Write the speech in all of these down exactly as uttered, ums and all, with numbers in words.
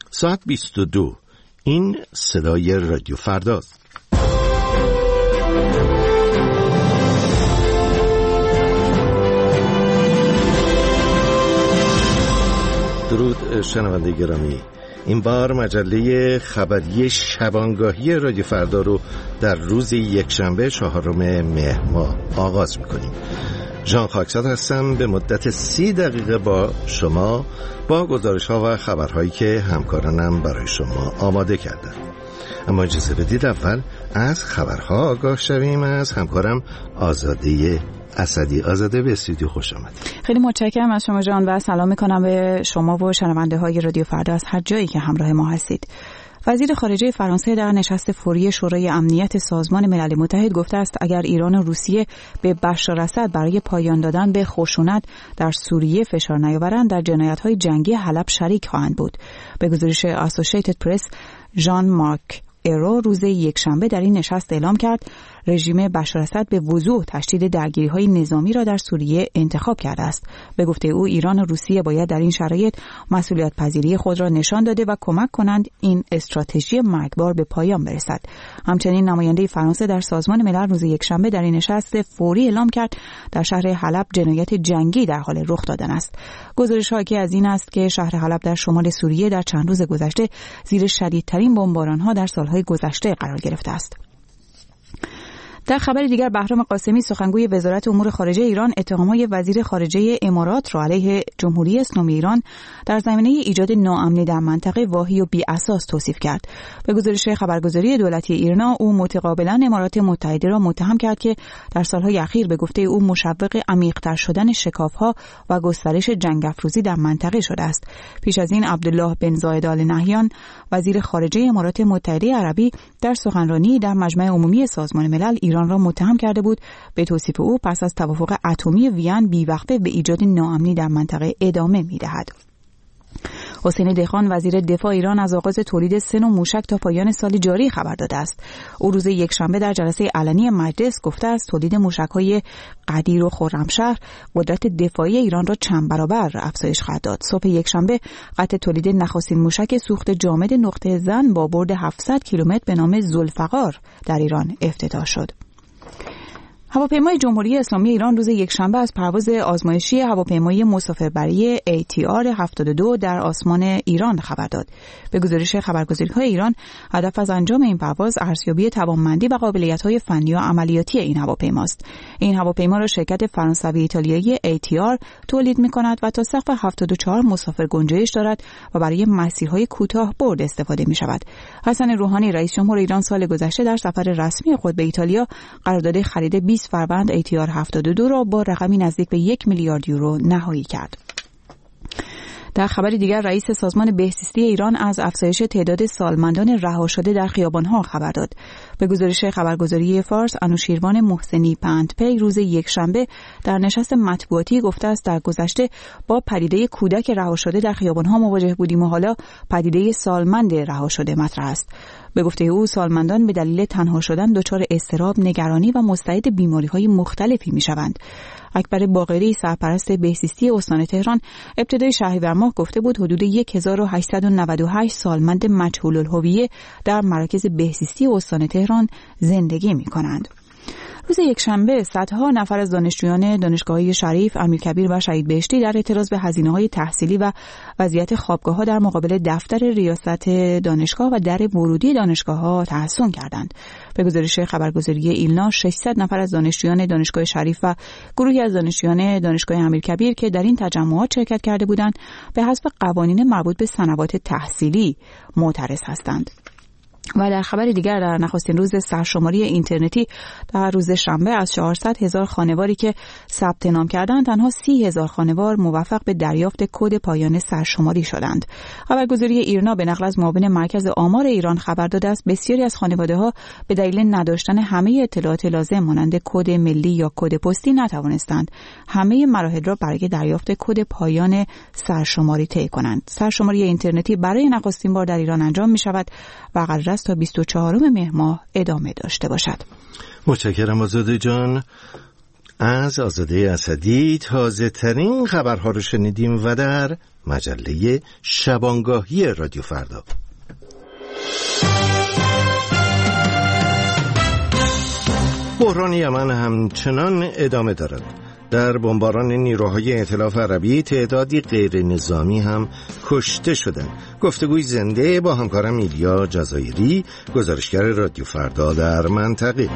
ساعت بیست و دو. این صدای رادیو فرداست. درود شنونده گرامی، این بار مجله خبری شبانگاهی رادیو فردا رو در روز یکشنبه چهارم مهر ماه آغاز میکنیم. ژان خاکساد هستم، به مدت سی دقیقه با شما با گزارش ها و خبرهایی که همکارانم برای شما آماده کردن. اما اجازه بدید اول از خبرها آگاه شویم. از همکارم آزاده اسدی. آزاده، به استودیو خوش آمدید. خیلی متشکرم از شما جان و سلام میکنم به شما و شنونده های رادیو فردا از هر جایی که همراه ما هستید. وزیر خارجه فرانسه در نشست فوری شورای امنیت سازمان ملل متحد گفته است اگر ایران و روسیه به بشار اسد برای پایان دادن به خشونت در سوریه فشار نیاورند، در جنایت‌های جنگی حلب شریک خواهند بود. به گزارش اسوسییتد پرس، ژان مارک ایرو روز یکشنبه در این نشست اعلام کرد رژیم بشار اسد به وضوح تشدید درگیری‌های نظامی را در سوریه انتخاب کرده است. به گفته او ایران و روسیه باید در این شرایط مسئولیت پذیری خود را نشان داده و کمک کنند این استراتژی مرگبار به پایان برسد. همچنین نماینده فرانسه در سازمان ملل روز یکشنبه در این نشست فوری اعلام کرد در شهر حلب جنایت جنگی در حال رخ دادن است. گزارش حاکی از این است که شهر حلب در شمال سوریه در چند روز گذشته زیر شدیدترین بمباران‌ها در سال‌های گذشته قرار گرفته است. در خبر دیگر، بهرام قاسمی سخنگوی وزارت امور خارجه ایران اتهامات وزیر خارجه امارات را علیه جمهوری اسلامی ایران در زمینه ایجاد ناامنی در منطقه واهی و بی اساس توصیف کرد. به گزارش خبرگزاری دولتی ایرنا، او متقابلا امارات متحده را متهم کرد که در سالهای اخیر به گفته او مشوق عمیق‌تر شدن شکاف‌ها و گسترش جنگ افروزی در منطقه شده است. پیش از این عبدالله بن زاید آل نهیان وزیر خارجه امارات متحده عربی در سخنرانی در مجمع عمومی سازمان ملل ایران را متهم کرده بود. به توصیف او پس از توافق اتمی وین بی‌وقفه به ایجاد ناامنی در منطقه ادامه می‌دهد. حسین دهخان وزیر دفاع ایران از آغاز تولید سه نوع موشک تا پایان سال جاری خبر داده است. او روز یکشنبه در جلسه علنی مجلس گفته است تولید موشک‌های قدیر و خرمشهر قدرت دفاعی ایران را چند برابر افزایش خواهد داد. صبح یکشنبه قطع تولید نخستین موشک سوخت جامد نقطه زن با برد هفتصد کیلومتر به نام ذوالفقار در ایران افتتاح شد. هواپیمای جمهوری اسلامی ایران روز یکشنبه از پرواز آزمایشی هواپیمای مسافربری ای تی آر هفتاد و دو در آسمان ایران خبر داد. به گزارش خبرگزاری‌های ایران، هدف از انجام این پرواز ارزیابی توانمندی و قابلیت‌های فنی و عملیاتی این هواپیماست. این هواپیما را شرکت فرانسوی ایتالیایی ای تی آر تولید می‌کند و تا سقف هفتاد و چهار مسافر گنجایش دارد و برای مسیرهای کوتاه برد استفاده می‌شود. حسن روحانی رئیس جمهور ایران سال گذشته در سفر رسمی خود به ایتالیا قرارداد خرید بیست فروند ای تی آر هفتاد و دو را با رقمی نزدیک به یک میلیارد یورو نهایی کرد. در خبر دیگر، رئیس سازمان بهزیستی ایران از افزایش تعداد سالمندان رها شده در خیابان‌ها خبر داد. به گزارش خبرگزاری فارس، انوشیروان محسنی پندپی روز یکشنبه در نشست مطبوعاتی گفته است در گذشته با پدیده کودک رها شده در خیابان‌ها مواجه بودیم و حالا پدیده سالمند رها شده مطرح است. به گفته او سالمندان به دلیل تنها شدن دچار اضطراب، نگرانی و مستعد بیماری‌های مختلفی می‌شوند. اکبر باقری سرپرست بهزیستی استان تهران ابتدای شهریور ماه گفته بود حدود هزار و هشتصد و نود و هشت سالمند مجهول الهویه در مراکز بهزیستی استان تهران زندگی می‌کنند. روز یکشنبه صدها نفر از دانشجویان دانشگاه‌های شریف، امیرکبیر و شهید بهشتی در اعتراض به هزینه‌های تحصیلی و وضعیت خوابگاه‌ها در مقابل دفتر ریاست دانشگاه و در ورودی دانشگاه‌ها تحصن کردند. به گزارش خبرگزاری ایلنا، ششصد نفر از دانشجویان دانشگاه شریف و گروهی از دانشجویان دانشگاه امیرکبیر که در این تجمعات شرکت کرده بودند، به حسب قوانین مربوط به سنوات تحصیلی معترض هستند. و در خبر دیگر، در نخستین روز سرشماری اینترنتی در روز شنبه از چهارصد هزار خانواری که ثبت نام کردند تنها سی هزار خانوار موفق به دریافت کد پایان سرشماری شدند. خبرگزاری ایرنا به نقل از معاون مرکز آمار ایران خبر داده است بسیاری از خانواده‌ها به دلیل نداشتن همه اطلاعات لازم مانند کد ملی یا کد پستی نتوانستند همه مراحل را برای دریافت کد پایان سرشماری طی کنند. سرشماری اینترنتی برای نخستین بار در ایران انجام می شود و قرار است تا بیست و چهارم مهر ماه ادامه داشته باشد. متشکرم آزاده جان. از آزاده اسدی تازه ترین خبرها رو شنیدیم و در مجله شبانگاهی رادیو فردا. بحران یمن همچنان ادامه دارد. در بمباران نیروهای ائتلاف عربی تعدادی غیر نظامی هم کشته شدند. گفتگوی زنده با همکارم ایلیا جزایری، گزارشگر رادیو فردا در منطقه.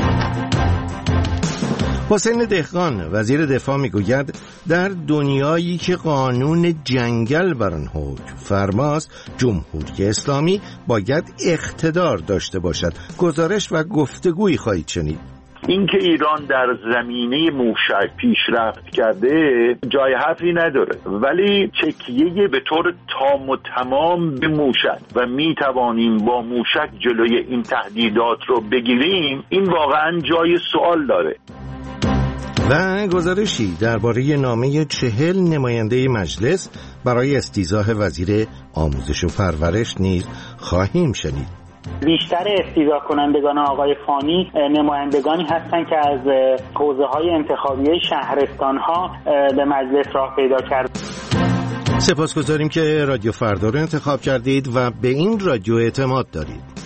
حسین دهقان وزیر دفاع میگوید در دنیایی که قانون جنگل بر آن حکم فرماست، جمهوری اسلامی باید اقتدار داشته باشد. گزارش و گفتگویی خواهید شنید. اینکه ایران در زمینه موشک پیشرفت کرده جای حرفی نداره، ولی تکیه به طور تام و تمام به موشک و می توانیم با موشک جلوی این تهدیدات رو بگیریم، این واقعا جای سوال داره. و گزارشی درباره نامه چهل نماینده مجلس برای استیضاح وزیر آموزش و پرورش نیز خواهیم شنید. بیشتر استیضاح کنندگان آقای فانی نمایندگانی هستند که از حوزه‌های انتخابی شهرستان‌ها به مجلس راه پیدا کرد. سپاسگزاریم که رادیو فردا رو انتخاب کردید و به این رادیو اعتماد دارید.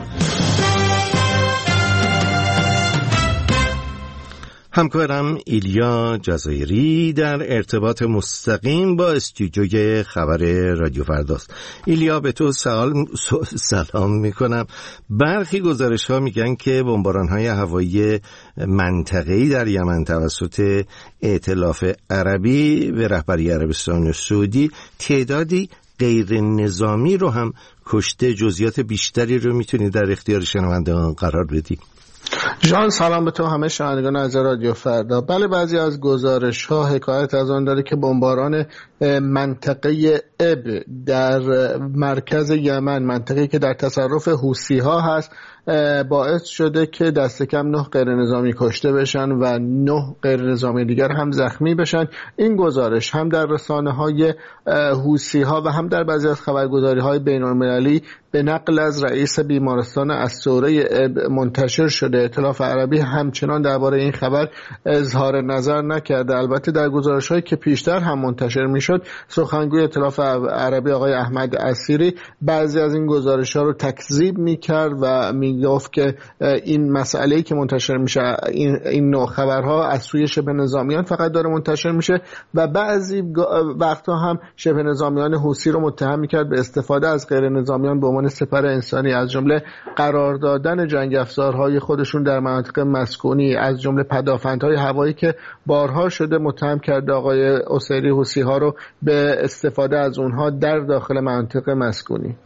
همکارم ایلیا جزایری در ارتباط مستقیم با استودیوی خبر رادیو فرداست. ایلیا، به تو سلام سلام میکنم. برخی گزارش ها میگن که بمباران های هوایی منطقه‌ای در یمن توسط ائتلاف عربی به رهبری عربستان سعودی تعدادی غیر نظامی رو هم کشته. جزئیات بیشتری رو میتونی در اختیار شنوندگان قرار بدی؟ جان سلام به تو، همه شنوندگان از رادیو فردا. بله، بعضی از گزارش ها حکایت از آن داره که بمباران منطقه اب در مرکز یمن، منطقه‌ای که در تصرف حوثی ها هست، باعث شده که دست کم نه غیر نظامی کشته بشن و نه غیر نظامی دیگر هم زخمی بشن. این گزارش هم در رسانه های حوثی ها و هم در بعضی از خبرگزاری های بین المللی به نقل از رئیس بیمارستان الثوره منتشر شده. ائتلاف عربی همچنان درباره این خبر اظهار نظر نکرده. البته در گزارش هایی که پیشتر هم منتشر میشد، سخنگوی ائتلاف عربی آقای احمد اسیری بعضی از این گزارش ها رو تکذیب میکرد و میگفت که این مسئله‌ای که منتشر میشه، این این نوع خبرها از سوی شبه نظامیان فقط داره منتشر میشه و بعضی وقتا هم شبه نظامیان حوثی رو متهم میکرد به استفاده از غیر نظامیان به عنوان سپر انسانی، از جمله قرار دادن جنگ افزارهای خودشون در مناطق مسکونی، از جمله پدافندهای هوایی که بارها شده متهم کرده آقای اسیری حوثی ها رو به استفاده از اونها در داخل مناطق مسکونی.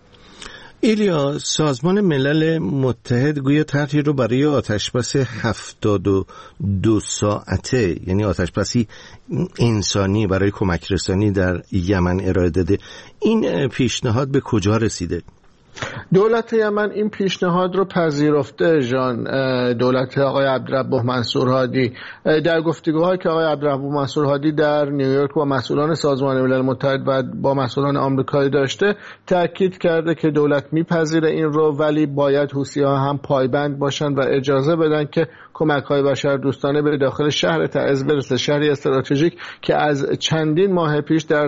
ایلیا، سازمان ملل متحد گویا طرحی رو برای آتشبس هفتاد و دو ساعته، یعنی آتشبسی انسانی برای کمک رسانی در یمن ارائه داده. این پیشنهاد به کجا رسیده؟ دولت یمن این پیشنهاد رو پذیرفته. جان، دولت آقای عبدالرب منصور هادی در گفتگوهایی که آقای عبدالرب منصور هادی در نیویورک با مسئولان سازمان ملل متحد و با مسئولان آمریکایی داشته، تاکید کرده که دولت میپذیره این رو، ولی باید حوثی‌ها هم پایبند باشن و اجازه بدن که کمک‌های بشردوستانه به داخل شهر تعز برسه، شهری استراتژیک که از چندین ماه پیش در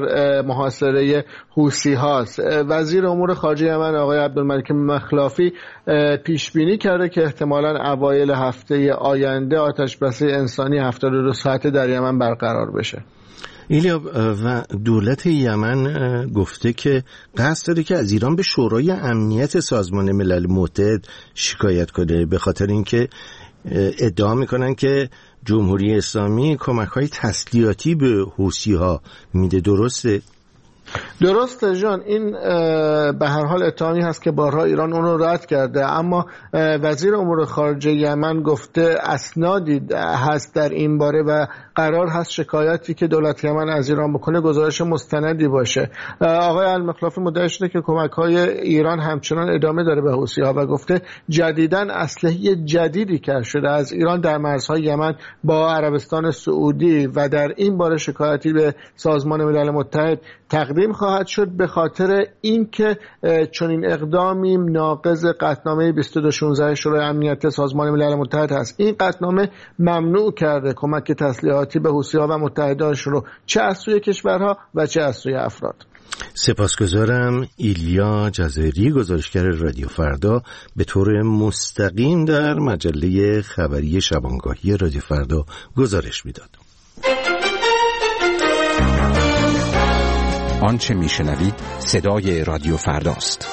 محاصره حوثی هاست. وزیر امور خارجه یمن آقای عبدالملک مخلافی پیش بینی کرده که احتمالاً اوایل هفته آینده آتشبسی انسانی هفتاد و دو ساعته در یمن برقرار بشه. ایلیا، و دولت یمن گفته که قصد داره که از ایران به شورای امنیت سازمان ملل متحد شکایت کنه، به خاطر اینکه ادعا میکنن که جمهوری اسلامی کمک‌های تسلیحاتی به حوثی‌ها میده. درسته؟ درسته جان، این به هر حال اتهامی هست که بارها ایران اون رو رد کرده، اما وزیر امور خارجه یمن گفته اسنادی هست در این باره و قرار هست شکایتی که دولت یمن از ایران بکنه گزارش مستندی باشه. آقای المخلافی مدعی شده که کمک‌های ایران همچنان ادامه داره به حوثی‌ها و گفته جدیداً اسلحه جدیدی کشف شده از ایران در مرزهای یمن با عربستان سعودی و در این باره شکایتی به سازمان ملل متحد تقدیم خواهد شد به خاطر اینکه چنین اقدامی ناقض قطعنامه بیست و دو شانزده شورای امنیت سازمان ملل متحد هست. این قطعنامه ممنوع کرده کمک تسلیحاتی به حوثی‌ها و متحدانشون رو چه از سوی کشورها و چه از سوی افراد. سپاسگزارم. ایلیا جزایری، گزارشگر رادیو فردا، به طور مستقیم در مجله خبری شبانگاهی رادیو فردا گزارش میداد. آنچه میشنوید صدای رادیو فرداست.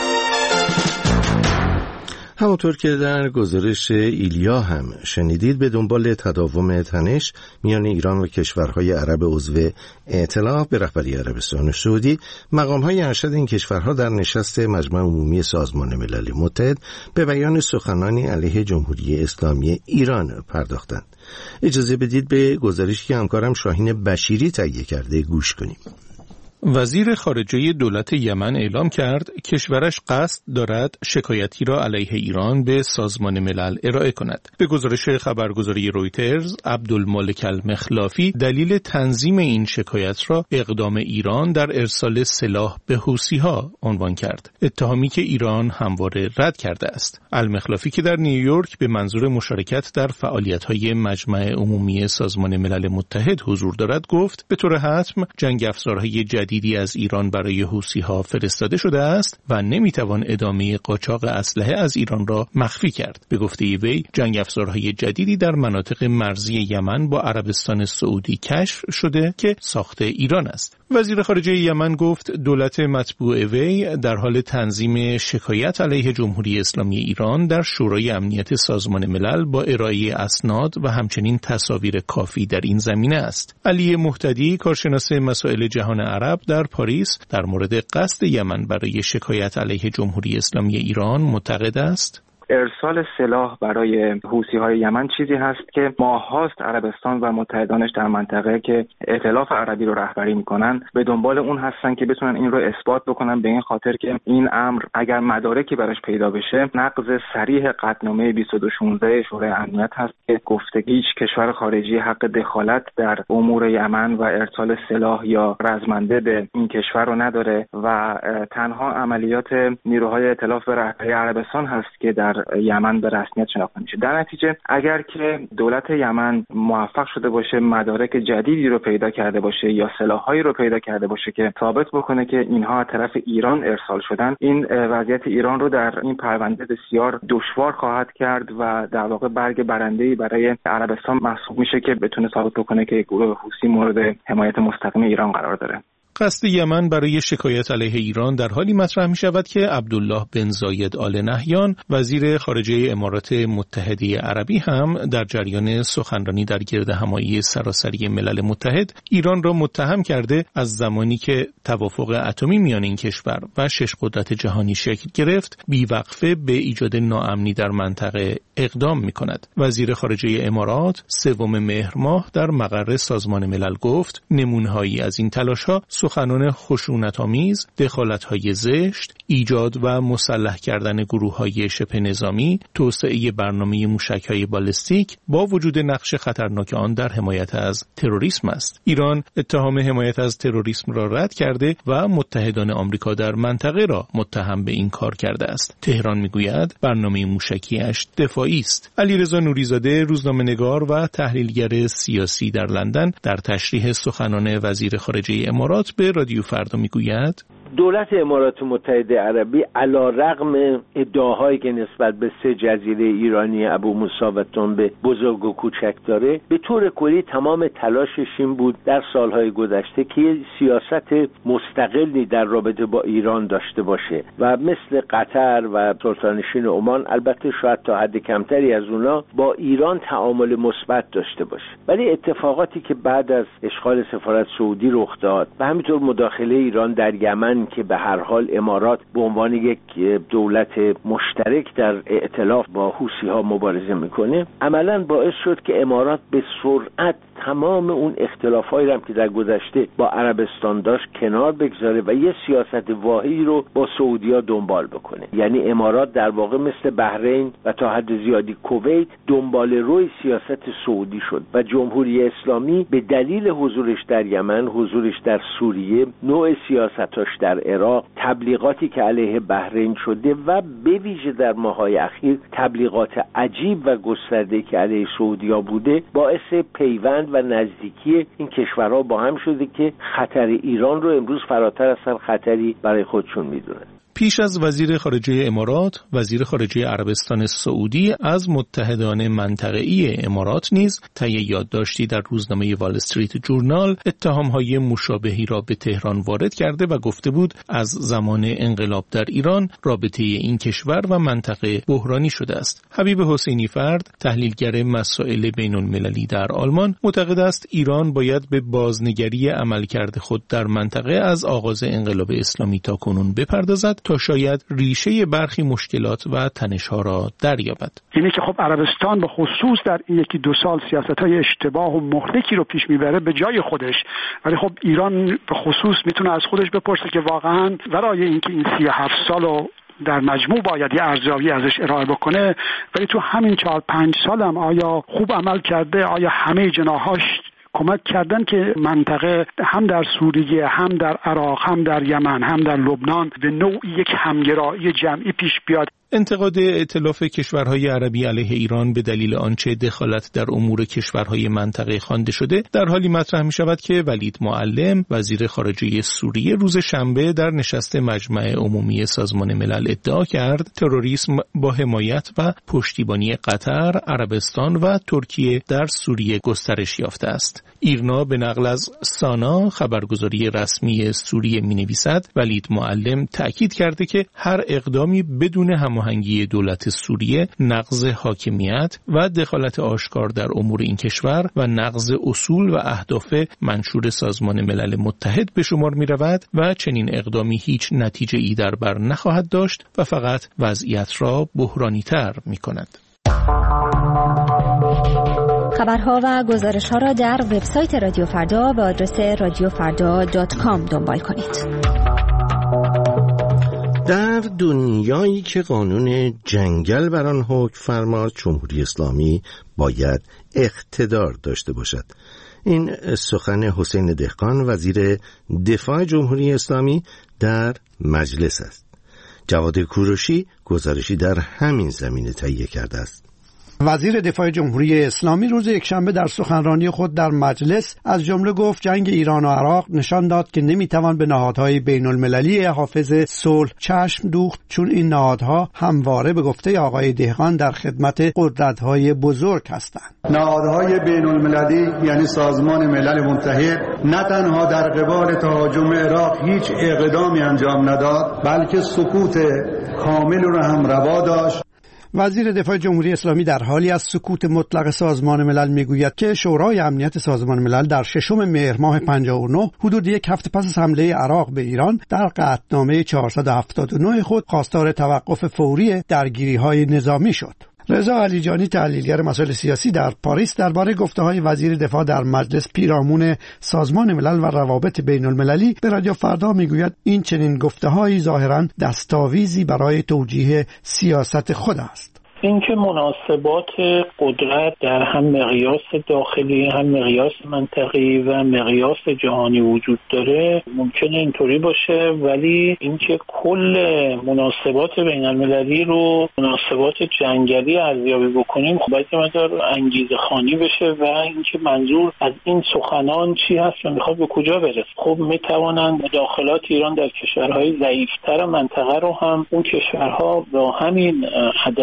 همونطور که در گزارش ایلیا هم شنیدید، به دنبال تداوم تنش میان ایران و کشورهای عرب عضو ائتلاف به رهبری عربستان سعودی، مقام‌های ارشد این کشورها در نشست مجمع عمومی سازمان ملل متحد به بیان سخنانی علیه جمهوری اسلامی ایران پرداختند. اجازه بدید به گزارشی که همکارم شاهین بشیری تهیه کرده گوش کنیم. وزیر خارجه دولت یمن اعلام کرد کشورش قصد دارد شکایتی را علیه ایران به سازمان ملل ارائه کند. به گزارش خبرگزاری رویترز، عبدالمالک المخلافی دلیل تنظیم این شکایت را اقدام ایران در ارسال سلاح به حوثی‌ها عنوان کرد، اتهامی که ایران همواره رد کرده است. المخلافی که در نیویورک به منظور مشارکت در فعالیت‌های مجمع عمومی سازمان ملل متحد حضور دارد گفت به طور حتم جنگ افزارهای جدید دیدی از ایران برای حوثی‌ها فرستاده شده است و نمیتوان ادامه قاچاق اسلحه از ایران را مخفی کرد. به گفته وی، جنگ افزارهای جدیدی در مناطق مرزی یمن با عربستان سعودی کشف شده که ساخت ایران است. وزیر خارجه یمن گفت دولت مطبوع وی در حال تنظیم شکایت علیه جمهوری اسلامی ایران در شورای امنیت سازمان ملل با ارائه اسناد و همچنین تصاویر کافی در این زمینه است. علی مهتدی، کارشناس مسائل جهان عرب در پاریس، در مورد قصد یمن برای شکایت علیه جمهوری اسلامی ایران معتقد است ارسال سلاح برای حوثی‌های یمن چیزی هست که ماه‌هاست عربستان و متحدانش در منطقه که ائتلاف عربی رو رهبری میکنن به دنبال اون هستن که بتونن این رو اثبات بکنن، به این خاطر که این امر اگر مدارکی براش پیدا بشه نقض صریح قطعنامه بیست و دو شانزده شورای امنیت هست که گفته هیچ کشور خارجی حق دخالت در امور یمن و ارسال سلاح یا رزمنده به این کشور رو نداره و تنها عملیات نیروهای ائتلاف به رهبری عربستان هست که در یمن به رسمیت شناخته میشه. در نتیجه اگر که دولت یمن موفق شده باشه مدارک جدیدی رو پیدا کرده باشه یا سلاح‌هایی رو پیدا کرده باشه که ثابت بکنه که اینها از طرف ایران ارسال شدن، این وضعیت ایران رو در این پرونده بسیار دشوار خواهد کرد و در واقع برگ برنده‌ای برای عربستان محسوب میشه که بتونه ثابت بکنه که گروه حوثی مورد حمایت مستقیم ایران قرار داره. قصد یمن برای شکایت علیه ایران در حالی مطرح می شود که عبدالله بن زاید آل نهیان، وزیر خارجه امارات متحده عربی، هم در جریان سخنرانی در گرد همایی سراسری ملل متحد ایران را متهم کرده از زمانی که توافق اتمی میان این کشور و شش قدرت جهانی شکل گرفت بیوقفه به ایجاد ناامنی در منطقه اقدام می کند. وزیر خارجه امارات سوم مهر ماه در مقر سازمان ملل گفت نمونه‌هایی از این تلاش‌ها سخنان خشونت‌آمیز، دخالت‌های زشت، ایجاد و مسلح کردن گروه‌های شبه نظامی، توسعه برنامه موشک‌های بالستیک با وجود نقش خطرناک آن در حمایت از تروریسم است. ایران اتهام حمایت از تروریسم را رد کرده و متحدان آمریکا در منطقه را متهم به این کار کرده است. تهران می‌گوید برنامه موشکی‌اش دفاعی است. علیرضا نوریزاده، روزنامه‌نگار و تحلیلگر سیاسی در لندن، در تشریح سخنان وزیر خارجه امارات به رادیو فردا میگوید دولت امارات متحده عربی علیرغم ادعاهایی که نسبت به سه جزیره ایرانی ابو موسی و تنبه بزرگ و کوچک داره، به طور کلی تمام تلاشش این بود در سالهای گذشته که سیاست مستقلی در رابطه با ایران داشته باشه و مثل قطر و سلطانشین عمان، البته شاید تا حد کمتری از اونا، با ایران تعامل مثبت داشته باشه. ولی اتفاقاتی که بعد از اشغال سفارت سعودی رخ داد و همینطور مداخله ایران در یمن این که به هر حال امارات به عنوان یک دولت مشترک در ائتلاف با حوثی‌ها مبارزه میکنه، عملاً باعث شد که امارات به سرعت تمام اون اختلافایی هم که در گذشته با عربستان داشت کنار بگذاره و یه سیاست واحدی رو با سعودی‌ها دنبال بکنه. یعنی امارات در واقع مثل بحرین و تا حد زیادی کویت دنبال روی سیاست سعودی شد و جمهوری اسلامی به دلیل حضورش در یمن، حضورش در سوریه، نوع سیاستاش در عراق، تبلیغاتی که علیه بحرین شده و به ویژه در ماه‌های اخیر تبلیغات عجیب و گسترده که علیه سعودی‌ها بوده، باعث پیوند و نزدیکی این کشورها با هم شده که خطر ایران رو امروز فراتر از هر خطری برای خودشون میدونن. پیش از وزیر خارجه امارات، وزیر خارجه عربستان سعودی از متحدان منطقه‌ای امارات نیز طی یادداشتی در روزنامه وال استریت جورنال اتهام‌های مشابهی را به تهران وارد کرده و گفته بود از زمان انقلاب در ایران رابطه این کشور و منطقه بحرانی شده است. حبیب حسینی فرد، تحلیلگر مسائل بین‌المللی در آلمان، معتقد است ایران باید به بازنگری عملکرد خود در منطقه از آغاز انقلاب اسلامی تا کنون بپردازد تا شاید ریشه برخی مشکلات و تنش‌ها را دریابد. یعنی که خب عربستان به خصوص در این یکی دو سال سیاست‌های اشتباه و مهلکی رو پیش میبره به جای خودش، ولی خب ایران به خصوص میتونه از خودش بپرسه که واقعاً برای اینکه این سی و هفت سالو در مجموع باید یه ارزیابی ازش ارائه بکنه، ولی تو همین چهار پنج سال هم آیا خوب عمل کرده؟ آیا همه جناحاش کمک کردن که منطقه هم در سوریه، هم در عراق، هم در یمن، هم در لبنان به نوعی یک همگرایی جمعی پیش بیاد؟ انتقاد ائتلاف کشورهای عربی علیه ایران به دلیل آنچه دخالت در امور کشورهای منطقه خوانده شده در حالی مطرح می شود که ولید معلم، وزیر خارجه سوریه، روز شنبه در نشست مجمع عمومی سازمان ملل ادعا کرد تروریسم با حمایت و پشتیبانی قطر، عربستان و ترکیه در سوریه گسترش یافته است. ایرنا به نقل از سانا، خبرگزاری رسمی سوریه، می نویسد ولید معلم تأکید کرده که هر اقدامی بدون هماهنگی دولت سوریه نقض حاکمیت و دخالت آشکار در امور این کشور و نقض اصول و اهداف منشور سازمان ملل متحد به شمار می رود و چنین اقدامی هیچ نتیجه ای در بر نخواهد داشت و فقط وضعیت را بحرانی تر می کند. خبرها و گزارش‌ها را در وبسایت رادیو فردا به آدرس رادیو فردا دات کام دنبال کنید. در دنیایی که قانون جنگل بر آن حکم فرما، جمهوری اسلامی باید اقتدار داشته باشد. این سخن حسین دهقان، وزیر دفاع جمهوری اسلامی، در مجلس است. جواد کوروشی گزارشی در همین زمینه تهیه کرده است. وزیر دفاع جمهوری اسلامی روز یکشنبه در سخنرانی خود در مجلس از جمله گفت جنگ ایران و عراق نشان داد که نمیتوان به نهادهای بین المللی حافظ صلح چشم دوخت، چون این نهادها همواره به گفته آقای دهقان در خدمت قدرت‌های بزرگ هستند. نهادهای بین المللی یعنی سازمان ملل متحد نه تنها در قبال تهاجم عراق هیچ اقدامی انجام نداد، بلکه سکوت کامل را هم روا داشت. وزیر دفاع جمهوری اسلامی در حالی از سکوت مطلق سازمان ملل میگوید که شورای امنیت سازمان ملل در ششم مهر ماه پنجاه و نه حدود یک هفته پس از حمله عراق به ایران در قطعنامه چهارصد و هفتاد و نه خود خواستار توقف فوری درگیری‌های نظامی شد. رضا علیجانی، تحلیلگر مسائل سیاسی در پاریس، درباره گفته‌های وزیر دفاع در مجلس پیرامون سازمان ملل و روابط بین المللی به رادیو فردا میگوید این چنین گفته‌هایی ظاهراً دستاویزی برای توجیه سیاست خود است. اینکه مناسبات قدرت در هم مقیاس داخلی هم مقیاس منطقی و مقیاس جهانی وجود داره ممکنه اینطوری باشه، ولی اینکه کل مناسبات بین المللی رو مناسبات جنگلی ارزیابی بکنیم خب باید مقدار انگیزه خوانی بشه و اینکه منظور از این سخنان چی هست و میخواد به کجا برسه. خب میتوانند مداخلات ایران در کشورهای ضعیفتر منطقه رو هم اون کشورها با همین ادبیات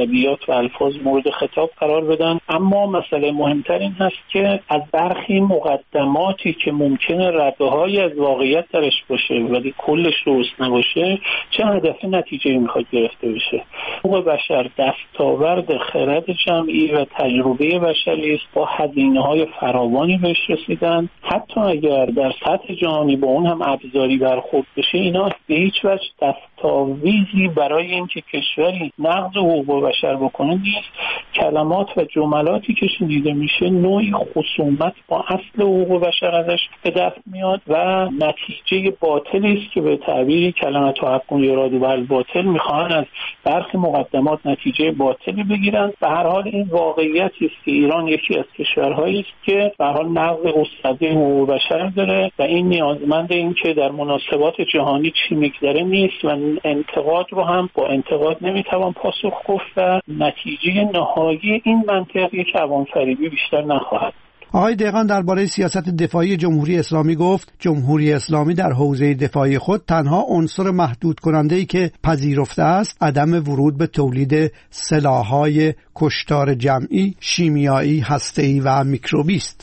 و الفاظ مورد خطاب قرار بدن. اما مسئله مهمتر این هست که از برخی مقدماتی که ممکنه رده‌هایی از واقعیت درش باشه ولی کلش درست نباشه چه هدف نتیجه‌ای میخواد گرفته بشه. حقوق بشر دستاورد خرد جمعی و تجربه بشری است. با هزینه‌های فراوانی بهش رسیدن. حتی اگر در سطح جهانی با اون هم ابزاری برخورد بشه، اینا به هیچ وجه دستاویزی برای اینکه کشوری نقض حقوق بشر بکنه نیست. کلمات و جملاتی که شنیده میشه نوعی خصومت با اصل حقوق بشر ازش به دست میاد و نتیجه باطلی است که به تعبیر کلمه تحکم یراد و الباطل میخوان از برخی مقدمات نتیجه باطلی بگیرن. به هر حال این واقعیتی است که ایران یکی از کشورهایی است که به هر حال نقض گسترده حقوق بشر داره و این نیازمند این که در مناسبات جهانی چی میگذره نیست و انتقاد رو هم با انتقاد نمیتوان پاسخ گفت و نتیجه نهایی این منطق یک عوام‌فریبی بیشتر نخواهد. آقای دهقان درباره سیاست دفاعی جمهوری اسلامی گفت جمهوری اسلامی در حوزه دفاعی خود تنها عنصر محدود کننده‌ای که پذیرفته است عدم ورود به تولید سلاح‌های کشتار جمعی، شیمیایی، هسته‌ای و میکروبی است.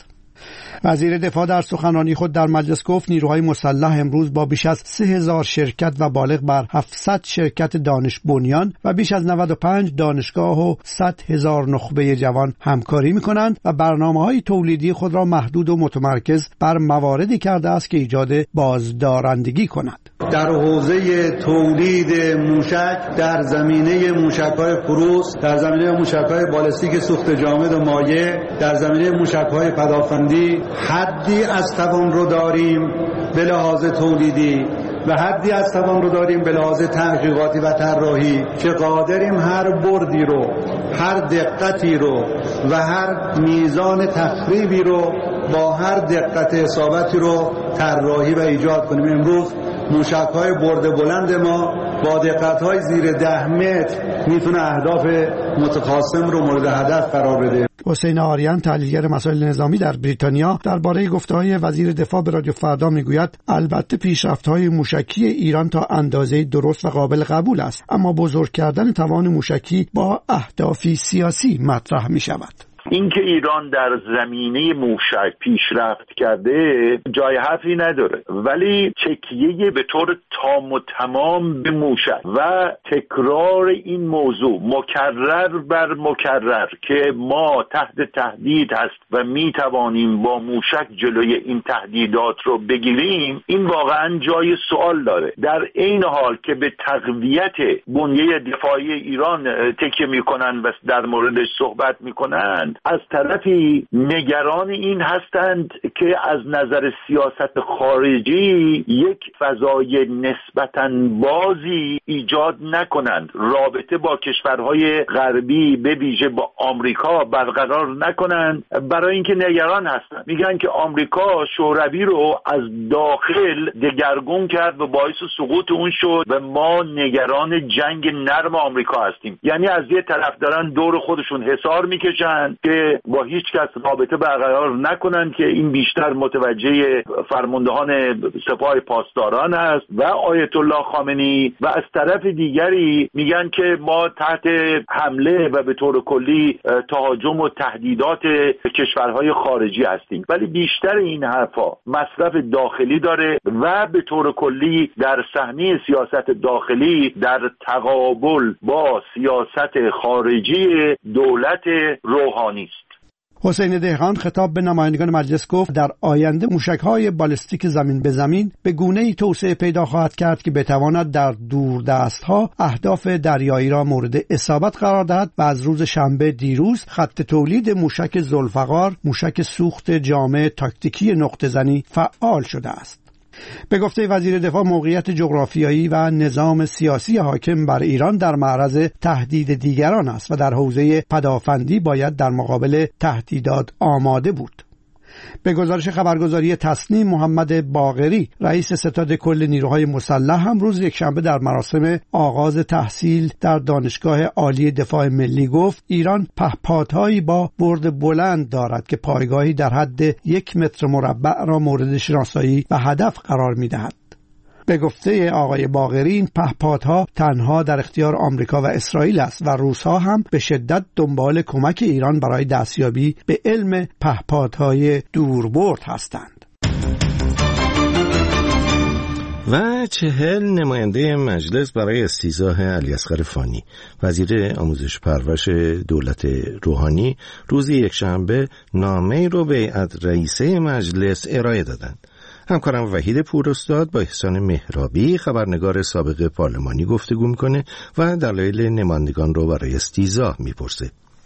وزیر دفاع در سخنرانی خود در مجلس گفت نیروهای مسلح امروز با بیش از سه هزار شرکت و بالغ بر هفتصد شرکت دانش بنیان و بیش از نود و پنج دانشگاه و صد هزار نخبه جوان همکاری می‌کنند و برنامه‌های تولیدی خود را محدود و متمرکز بر مواردی کرده است که ایجاد بازدارندگی کند. در حوزه تولید موشک، در زمینه موشک‌های کروز، در زمینه موشک‌های بالستیک سوخت جامد و مایع، در زمینه موشک‌های پدافندی حدی از توان رو داریم به لحاظ تولیدی و حدی از توان رو داریم به لحاظ تحقیقاتی و طراحی که قادریم هر بردی رو، هر دقتی رو و هر میزان تخریبی رو با هر دقت اصابتی رو طراحی و ایجاد کنیم. امروز موشک‌های برد بلند ما با دقت‌های زیر ده متر میتونه اهداف متخاصم رو مورد هدف قرار بده. حسین آریان تحلیلگر مسائل نظامی در بریتانیا درباره گفته‌های وزیر دفاع به رادیو فردا میگوید البته پیشرفت‌های موشکی ایران تا اندازه درست و قابل قبول است، اما بزرگ کردن توان موشکی با اهدافی سیاسی مطرح می‌شود. اینکه ایران در زمینه موشک پیشرفت کرده جای حرفی نداره، ولی تکیه به طور تام و تمام به موشک و تکرار این موضوع مکرر بر مکرر که ما تحت تهدید هست و می توانیم با موشک جلوی این تهدیدات رو بگیریم، این واقعا جای سوال داره. در این حال که به تقویت بنیه دفاعی ایران تکیه میکنن و در موردش صحبت میکنن، از طرفی نگران این هستند که از نظر سیاست خارجی یک فضای نسبتاً بازی ایجاد نکنند، رابطه با کشورهای غربی به ویژه با آمریکا برقرار نکنند، برای اینکه نگران هستند. میگن که آمریکا شوروی رو از داخل دگرگون کرد و باعث سقوط اون شد و ما نگران جنگ نرم آمریکا هستیم. یعنی از یه طرف دارن دور خودشون حصار میکشن که با هیچ کس رابطه برقرار نکنن که این بیشتر متوجه فرماندهان سپاه پاسداران است و آیت الله خامنه‌ای، و از طرف دیگری میگن که ما تحت حمله و به طور کلی تهاجم و تهدیدات کشورهای خارجی هستیم. ولی بیشتر این حرفا مصرف داخلی داره و به طور کلی در صحنه سیاست داخلی در تقابل با سیاست خارجی دولت روحانی است. حسین دهقان خطاب به نمایندگان مجلس گفت در آینده موشک‌های بالستیک زمین به زمین به گونه‌ای توسعه پیدا خواهد کرد که بتواند در دوردست‌ها اهداف دریایی را مورد اصابت قرار دهد و از روز شنبه دیروز خط تولید موشک ذوالفقار، موشک سوخت جامع تاکتیکی نقطه‌زنی فعال شده است. به گفته وزیر دفاع موقعیت جغرافیایی و نظام سیاسی حاکم بر ایران در معرض تهدید دیگران است و در حوزه پدافندی باید در مقابل تهدیدات آماده بود. به گزارش خبرگزاری تصنیم، محمد باقری رئیس ستاد کل نیروهای مسلح هم روز یکشنبه در مراسم آغاز تحصیل در دانشگاه عالی دفاع ملی گفت ایران پهپادهایی با برد بلند دارد که پایگاهی در حد یک متر مربع را مورد شناسایی و هدف قرار می‌دهد. به گفته آقای باقری این پهپادها تنها در اختیار آمریکا و اسرائیل است و روس‌ها هم به شدت دنبال کمک ایران برای دستیابی به علم پهپادهای دوربرد هستند. و چهل نماینده مجلس برای استیضاح علیاصغر فانی، وزیر آموزش پرورش دولت روحانی، روز یکشنبه نامه‌ای رو به هیئت رئیسه مجلس ارائه دادند. همکارم وحید پوراستاد با احسان مهرابی، خبرنگار سابق پارلمانی، گفتگو می‌کنه و دلایل نمایندگان رو برای استیضاح می‌پرسه.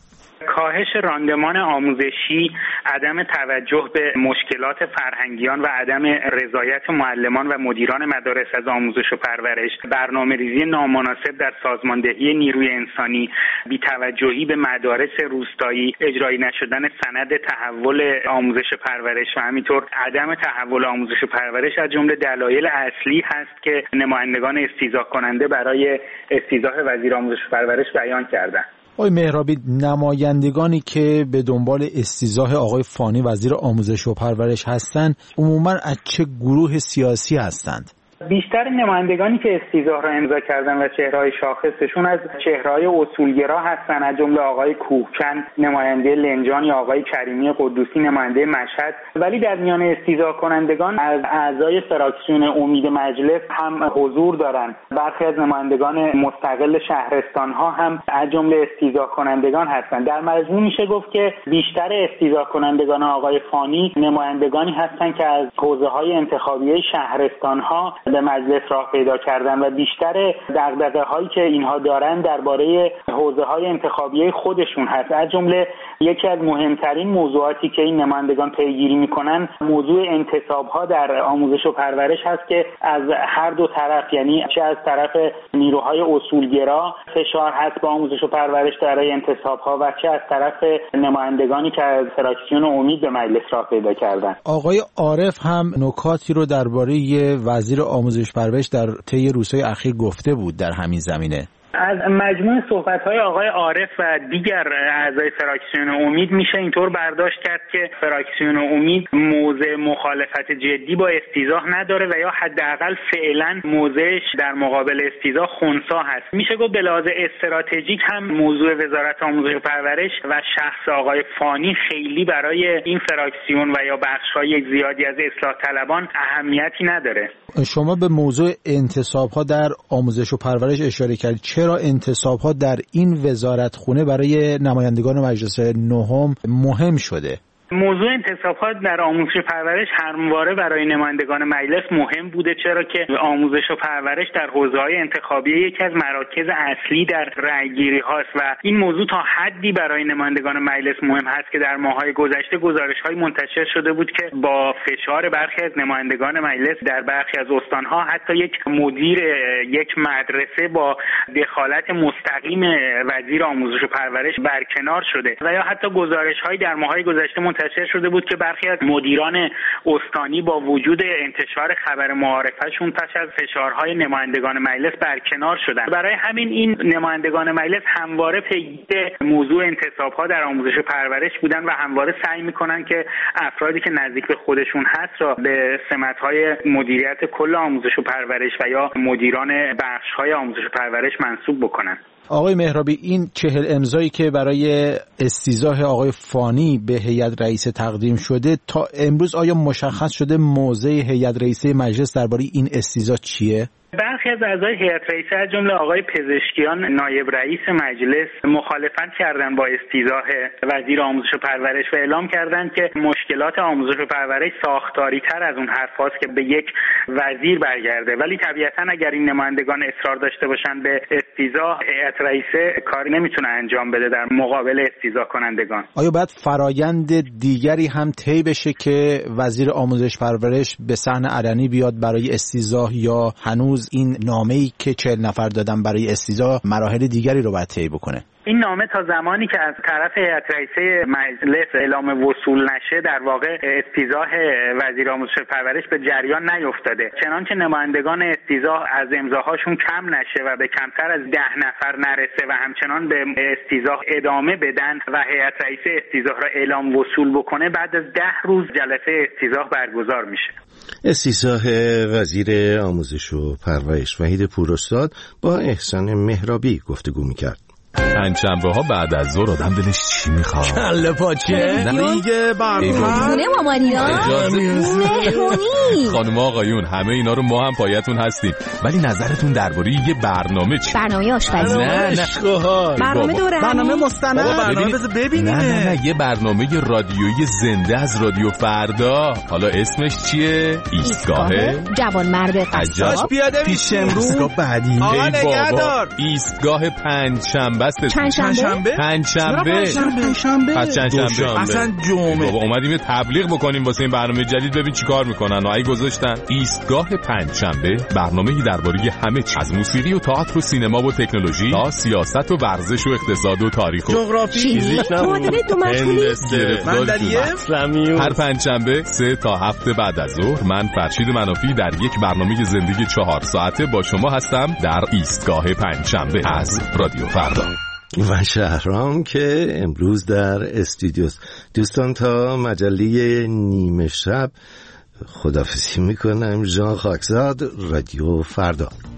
کاهش راندمان آموزشی، عدم توجه به مشکلات فرهنگیان و عدم رضایت معلمان و مدیران مدارس از آموزش و پرورش، برنامه‌ریزی نامناسب در سازماندهی نیروی انسانی، بی‌توجهی به مدارس روستایی، اجرایی نشدن سند تحول آموزش و پرورش و همینطور عدم تحول آموزش و پرورش از جمله دلایل اصلی هست که نمایندگان استیضاح کننده برای استیضاح وزیر آموزش و پرورش بیان کردند. آقای مهرابی، نمایندگانی که به دنبال استیضاح آقای فانی وزیر آموزش و پرورش هستند عموماً از چه گروه سیاسی هستند؟ بیشتر نمایندگانی که استیضاح را امضا کردن و چهره‌های شاخصشون از چهره‌های اصولگرا هستن، از جمله آقای کوهچند نماینده لنجان یا آقای کریمی قدوسی نماینده مشهد. ولی در میان استیضاح کنندگان از اعضای فراکسیون امید مجلس هم حضور دارند. برخی از نمایندگان مستقل شهرستان‌ها هم از جمله استیضاح کنندگان هستند. در مجموع میشه گفت که بیشتر استیضاح کنندگان آقای فانی نمایندگانی هستند که از حوزه‌های انتخابیه شهرستان‌ها به مجلس راه پیدا کردن و بیشتر دغدغه‌هایی که اینها دارن درباره حوزه‌های انتخابیه خودشون هست. از جمله یکی از مهمترین موضوعاتی که این نمایندگان پیگیری میکنن موضوع انتصاب‌ها در آموزش و پرورش هست که از هر دو طرف، یعنی چه از طرف نیروهای اصولگرا فشار هست به آموزش و پرورش برای انتصاب‌ها و چه از طرف نمایندگانی که از فراکسیون امید به مجلس راه پیدا کردن. آقای عارف هم نکاتی رو درباره وزیر آموزش پرورش در طی روزهای اخیر گفته بود در همین زمینه. از مجموع صحبت‌های آقای عارف و دیگر اعضای فراکسیون امید میشه اینطور برداشت کرد که فراکسیون امید موضع مخالفت جدی با استیضاح نداره و یا حداقل فعلا موضعش در مقابل استیضاح خنثی هست. میشه گفت به لحاظ استراتژیک هم موضوع وزارت آموزش و پرورش و شخص آقای فانی خیلی برای این فراکسیون و یا بخش‌های زیادی از اصلاح طلبان اهمیتی نداره. شما به موضوع انتصاب‌ها در آموزش و پرورش اشاره کردید. چرا انتصاب‌ها در این وزارتخونه برای نمایندگان مجلس نهم مهم شده؟ موضوع انتصاب‌ها در آموزش و پرورش همواره برای نمایندگان مجلس مهم بوده، چرا که آموزش و پرورش در حوزه‌های انتخابی یکی از مراکز اصلی در رأی‌گیری هاست و این موضوع تا حدی برای نمایندگان مجلس مهم هست که در ماه‌های گذشته گزارش‌های منتشر شده بود که با فشار برخی از نمایندگان مجلس در برخی از استان‌ها حتی یک مدیر یک مدرسه با دخالت مستقیم وزیر آموزش و پرورش برکنار شده و یا حتی گزارش‌های در ماه‌های گذشته منتشر شده بود که برخی از مدیران استانی با وجود انتشار خبر معارفه‌شون پس از فشارهای نمایندگان مجلس برکنار شدند. برای همین این نمایندگان مجلس همواره پیگیر موضوع انتصاب‌ها در آموزش و پرورش بودن و همواره سعی می‌کنن که افرادی که نزدیک به خودشون هست را به سمت‌های مدیریت کل آموزش و پرورش و یا مدیران بخش‌های آموزش و پرورش منصوب بکنن. آقای مهرابی، این چهل امضایی که برای استیضاح آقای فانی به هیئت رئیسه تقدیم شده تا امروز آیا مشخص شده موضع هیئت رئیسه مجلس درباره این استیضاح چیه؟ برخی از اعضای هیئت رئیسه از جمله آقای پزشکیان نایب رئیس مجلس مخالفت کردند با استیضاح وزیر آموزش و پرورش و اعلام کردند که مشکلات آموزش و پرورش ساختاری تر از اون حرفاست که به یک وزیر برگرده، ولی طبیعتا اگر این نمایندگان اصرار داشته باشن به استیضاح، هیئت رئیسه کاری نمیتونه انجام بده در مقابل استیضاح کنندگان. آیا باید فرایند دیگری هم طی بشه که وزیر آموزش پرورش به صحنه علنی بیاد برای استیضاح یا هنوز این نامه‌ای که چهل نفر دادن برای استیضاح مراحل دیگری رو باید طی بکنه؟ این نامه تا زمانی که از طرف هیئت رئیسه مجلس اعلام وصول نشه در واقع استیضاح وزیر آموزش و پرورش به جریان نیفتاده، چنانچه نمایندگان استیضاح از امضاهاشون کم نشه و به کمتر از ده نفر نرسه و همچنان به استیضاح ادامه بدن و هیئت رئیسه استیضاح را اعلام وصول بکنه، بعد از ده روز جلسه استیضاح برگزار میشه. استیضاح وزیر آموزش و پرورش وحید پوراستاد با احسان مهرابی گفتگو میکرد. پنجشنبه ها بعد از ظهر آدم دلش چی میخواد؟ کله پاچه، نه دیگه برنامه خونه مامانیان مهمونی. خانم آقایون همه اینا رو ما هم پایتون هستیم، ولی نظرتون درباره یه برنامه چی؟ برنامه آشپزی، نه نه برنامه دوره، برنامه مستند، برنامه بذار ببینیم. نه نه نه یه برنامه رادیویی زنده از رادیو فردا. حالا اسمش چیه؟ ایستگاه جوان مرد قصاب. پیاده پیش امروز بعدی. آقا نگهدار. ایستگاه پنجشنبه است. پنجشنبه؟ پنجشنبه. پنجشنبه. پس چندشنبه؟ اصلا جمعه. بابا اومدیم یه تبلیغ بکنیم واسه این برنامه جدید، ببین چیکار میکنن. آی گذاشتن ایستگاه پنجشنبه، برنامه‌ای درباره همه چیز، از موسیقی و تئاتر و سینما و تکنولوژی تا سیاست و ورزش و اقتصاد و تاریخ و جغرافی، فیزیک، معادله دو مشغولی، هر پنجشنبه سه تا هفت بعد از ظهر من فرشید منافی در یک برنامه زندگی چهار ساعته با شما هستم در ایستگاه پنجشنبه از رادیو فردا. و شهرام که امروز در استودیوست. دوستان تا مجله نیمه شب خداحافظی میکنم. ژان خاکزاد، رادیو فردا.